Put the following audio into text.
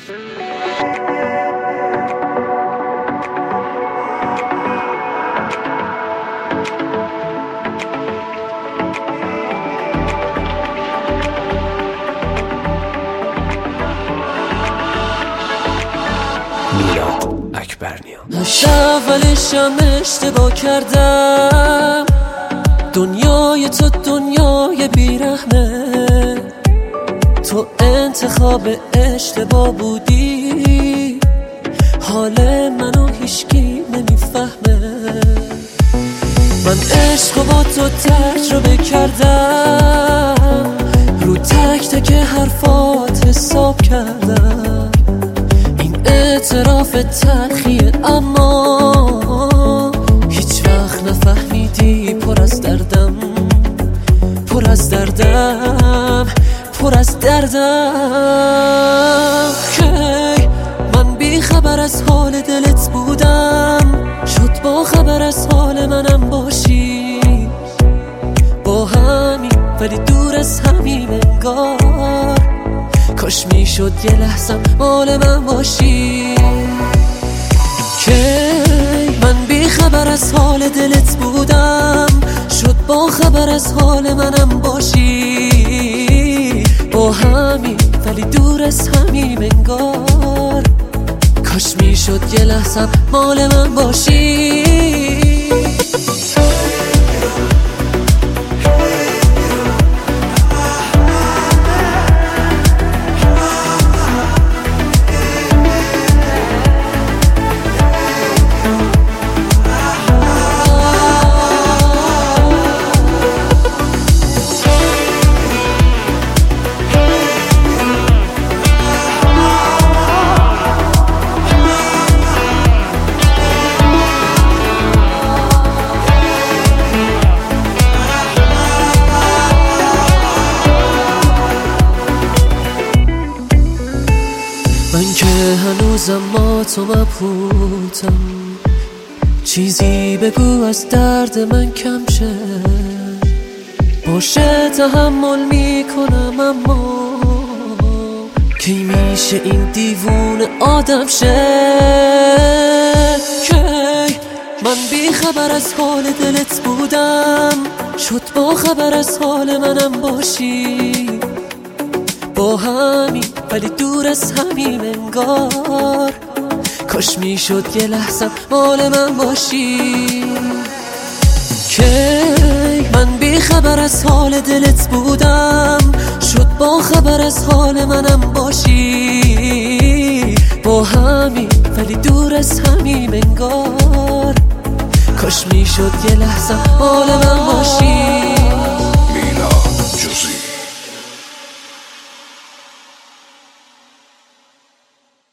اولشم اشتباه کردم، دنیای تو دنیای بیرحمه، تو انتخاب اشتباه بودی، حال منو هیچکی نمیفهمه. من عشق با تو تجربه کردم، رو تک تک حرفات حساب کردم، اعتراف تلخیه اما هیچ وقت نفهمیدی پر از دردم، پر از دردم، پر از دردم. کی من بی خبر از حال دلت بودم، شد با خبر از حال منم باشی، با همین ولی دور از همین انگار، کاش میشد یه لحظه مال من باشی. که من بی خبر از حال دلت بودم، شد با خبر از حال منم باشی، با همین ولی دور از همین انگار، کاش میشد یه لحظه مال من باشی. من که هنوزم با تو مبهوتم، چیزی بگو از درد من کم شه، باشه تحمل میکنم اما کی میشه این دیوونه آدم شه. کی من بی خبر از حال دلت بودم، شد با خبر از حال منم باشی، با همین ولی دور از همین انگار، کاش میشد یه لحظه مال من باشی. که من بی خبر از حال دلت بودم، شد با خبر از حال منم باشی، با همین ولی دور از همین انگار، کاش میشد یه لحظه مال من باشی.